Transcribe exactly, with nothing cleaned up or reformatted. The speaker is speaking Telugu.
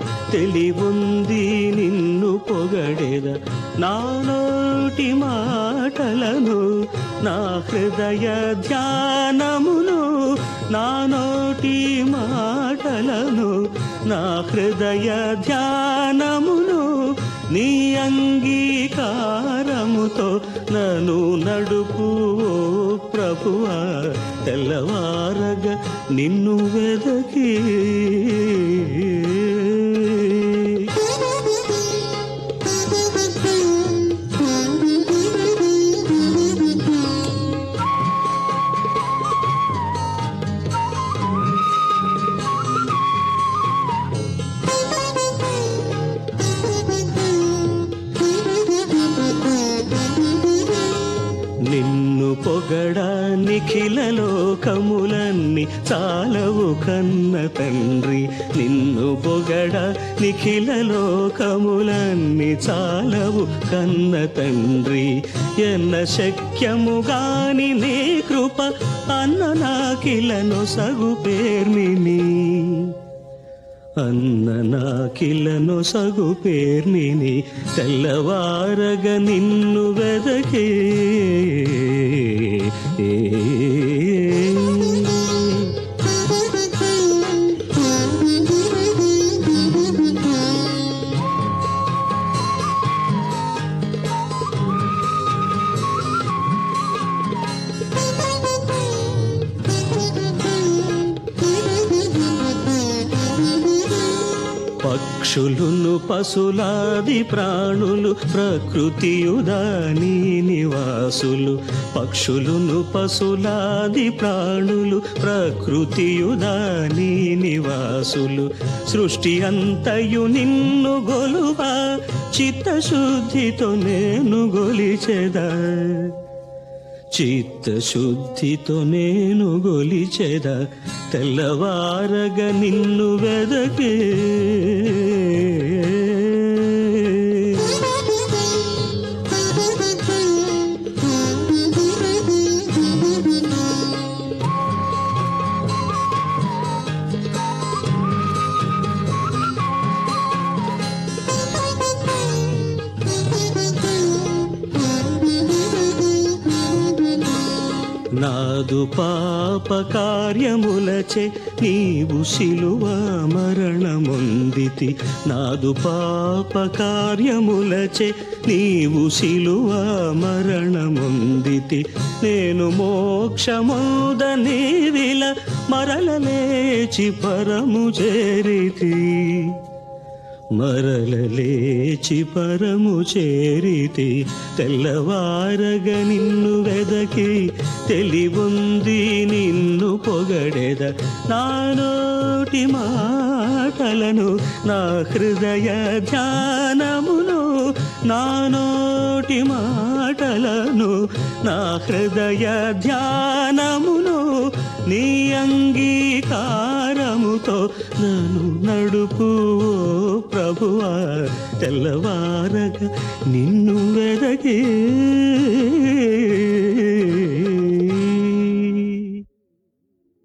తెలివుంది నిన్ను పొగడెద నా నోటి మాటలను నా హృదయ ధ్యానమును నా నోటి మాటలను నా హృదయ ధ్యానమును నీ అంగీకారముతో నన్ను నడుపు ఓ ప్రభువా తెల్లవారగా నిన్ను వెదకి నిన్ను పొగడా నిఖిల లోకములన్నీ చాలవు కన్న తండ్రి నిన్ను పొగడా నిఖిల లోకములన్నీ చాలవు కన్న తండ్రి ఎన్న శక్యము గాని నీ కృప అన్న నాకిలను సగు పేర్మిని అన్న నాకిలను సగు పేర్మిని తెల్లవారగ నిన్ను వెదకే పక్షులును పశులాది ప్రాణులు ప్రకృతియుదాని నివాసులు పక్షులును పశులాది ప్రాణులు ప్రకృతియుదాని నివాసులు సృష్టి అంతయు నిన్ను గొలువా చిత్తశుద్ధితో నేను గొలిచెదా చిత్తశుద్ధితో నేను గొలిచెద తెల్లవారగ నిన్ను వెదకే నాదు పాప కార్యములచే నీవు శిలువ మరణముందితి నాదు పాప కార్యములచే నీవు శిలువ మరణముందితి నేను మోక్షముదని విల మరల లేచి పరము చేరితి మరల లేచి పరము చేరితి తెల్లవారగ నిన్ను వెదకి తెలివుంది నిన్ను పొగడెద నా నోటి మాటలను నా హృదయ ధ్యానమును నా నోటి మాటలను నా హృదయ ధ్యానమును నీ అంగీకారముతో నన్ను నడుపు ప్రభువా తెల్లవారగా నిన్ను వెదకే